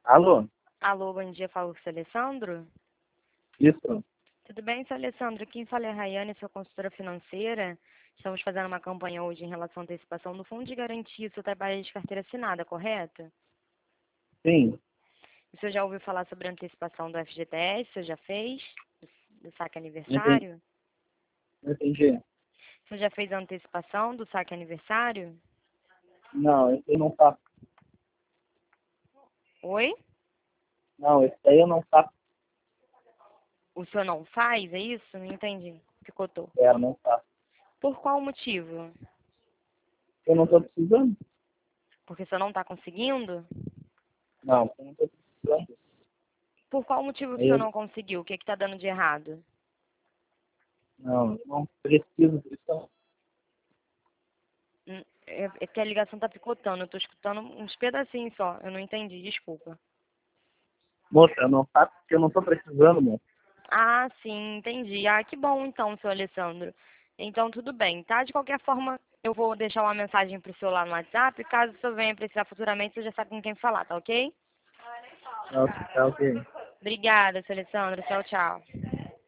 Alô? Alô, bom dia, falo com o seu Alessandro. Isso? Tudo bem, seu Alessandro? Quem fala é a Rayane, sua consultora financeira. Estamos fazendo uma campanha hoje em relação à antecipação do Fundo de Garantia do seu trabalho de carteira assinada, correto? Sim. O senhor já ouviu falar sobre a antecipação do FGTS? O senhor já fez? Do saque Não entendi. aniversário? Não entendi. O senhor já fez a antecipação do saque aniversário? Não, esse aí não faço. Oi? Não, esse aí eu não faço. O senhor não faz, é isso? Não entendi. Picotou. Não faço. Por qual motivo? Eu não estou precisando? Porque o senhor não está conseguindo? Não, eu não estou precisando. Por qual motivo que o senhor Eu não conseguiu? O que está dando de errado? não preciso disso. É que a ligação tá picotando. Eu tô escutando uns pedacinhos só. Eu não entendi, desculpa. Moça, eu não faço porque eu não estou precisando, moça. Ah, sim, entendi. Ah, que bom então, seu Alessandro. Então, tudo bem, tá? De qualquer forma, eu vou deixar uma mensagem pro seu lá no WhatsApp. Caso o senhor venha precisar futuramente, você já sabe com quem falar, tá ok? Tá ok. Obrigada, seu Alessandro. Tchau, tchau.